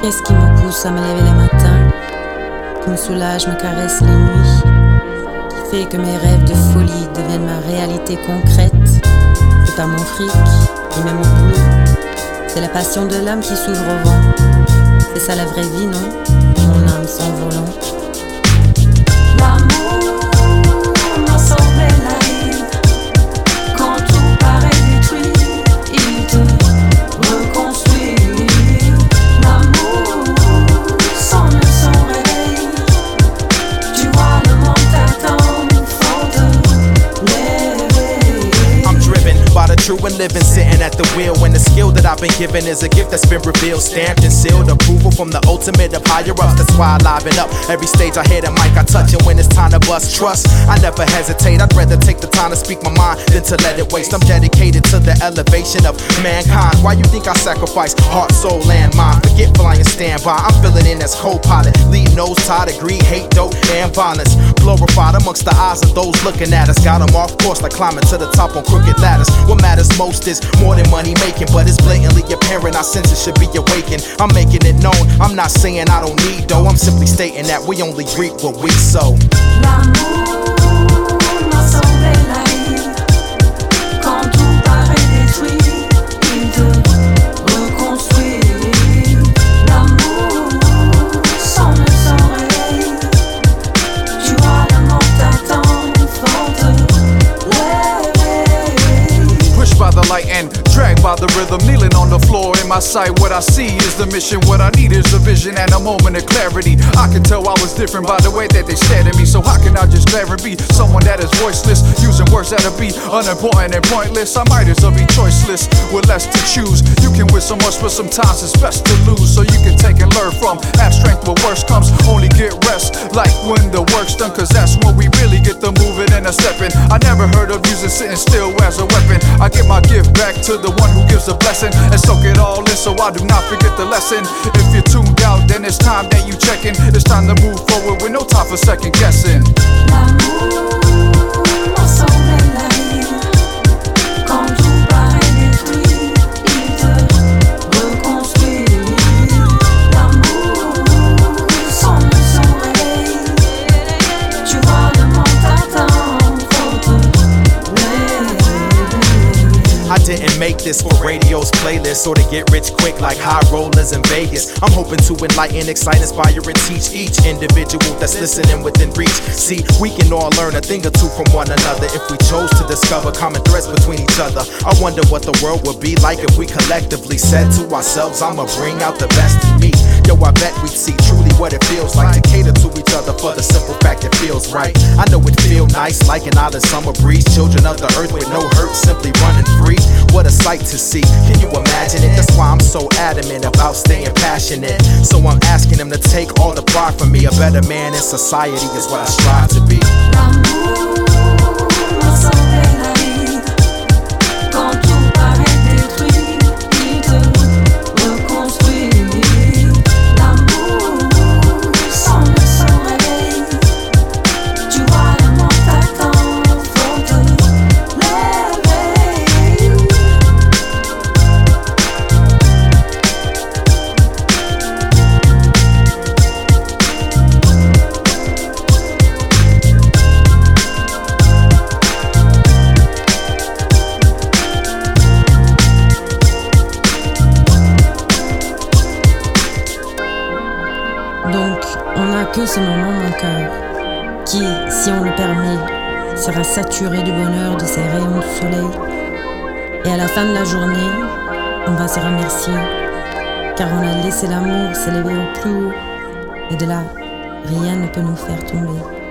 Qu'est-ce qui me pousse à me lever les matins, qui me soulage, me caresse les nuits, qui fait que mes rêves de folie deviennent ma réalité concrète? C'est pas mon fric, ni même mon boulot. C'est la passion de l'âme qui s'ouvre au vent. C'est ça la vraie vie, non? Mon âme s'envolant. L'amour m'a semblé naïf. Quand tout paraît détruit, il te reconstruit. L'amour sonne son réveil. Tu vois le monde t'attend, faut te lever. I'm driven by the true and living, sitting at the wheel. When the skill that I've been given is a gift that's been revealed, stamped and sealed, approval from the ultimate of higher ups. That's why I liven up every stage I hit a mic, I touch it. When it's time to bust trust, I never hesitate. I'd rather take the time to speak my mind than to let it waste. I'm dedicated to the elevation of mankind. Why you think I sacrifice heart, soul, and mind? Forget flying standby, I'm filling in as co-pilot, leading those tired of greed, hate, dope, and violence. Glorified amongst the eyes of those looking at us. Got them off course like climbing to the top on crooked ladders. What matters most is more than money making, but it's blatantly apparent our senses should be awakened. I'm making it known, I'm not saying I don't need dough, I'm simply stating that we only reap what we sow. L'amour m'a semblé naïf. Quand tout paraît détruit, il te reconstruit. L'amour sonne son réveil. Tu vois le monde t'attend, faut te lever. Pushed by the light and dragged by the rhythm, kneeling on the floor in my sight. What I see is the mission, what I need is a vision and a moment of clarity. I can tell I was different by the way that they stared at me. So how can I just glare and be someone that is voiceless, using words that'll be unimportant and pointless? I might as well be choiceless with less to choose. You can win so much, but sometimes it's best to lose. So you can take and learn from have strength when worst comes, only get rest like when the work's done, cause that's when we really get the moving and the stepping. I never heard of using sitting still as a weapon. I give my gift back to the one who gives a blessing and soak it all in so I do not forget the lesson. If you're tuned out, then it's time that you checkin'. It's time to move forward with no time for second guessing. L'amour m'a semblé naïf. Quand tout paraît détruit, il te reconstruit. L'amour sonne son réveil. Tu vois le monde t'attend, faut te lever. I didn't make this for radio's playlist or to get rich quick like high rollers in Vegas. I'm hoping to enlighten, excite, inspire, and teach each individual that's listening within reach. See, we can all learn a thing or two from one another if we chose to discover common threads between each other. I wonder what the world would be like if we collectively said to ourselves, I'ma bring out the best in me. Yo, I bet we'd see truly what it feels like to cater to each other for the simple fact it feels right. I know it feel nice like an island summer breeze, children of the earth with no hurt, simply running free. What a sight to see, can you imagine it? That's why I'm so adamant about staying passionate. So I'm asking them to take all the pride from me. A better man in society is what I strive to be. L'amour m'a semblé naïf. Quand tout paraît détruit, il te reconstruit. L'amour sonne son réveil. Tu vois le monde t'attend, faut te lever. Donc, on n'a que ce moment, mon cœur, qui, si on le permet, sera saturé du bonheur de ces rayons de soleil. Et à la fin de la journée, on va se remercier, car on a laissé l'amour s'élever au plus haut, et de là, rien ne peut nous faire tomber.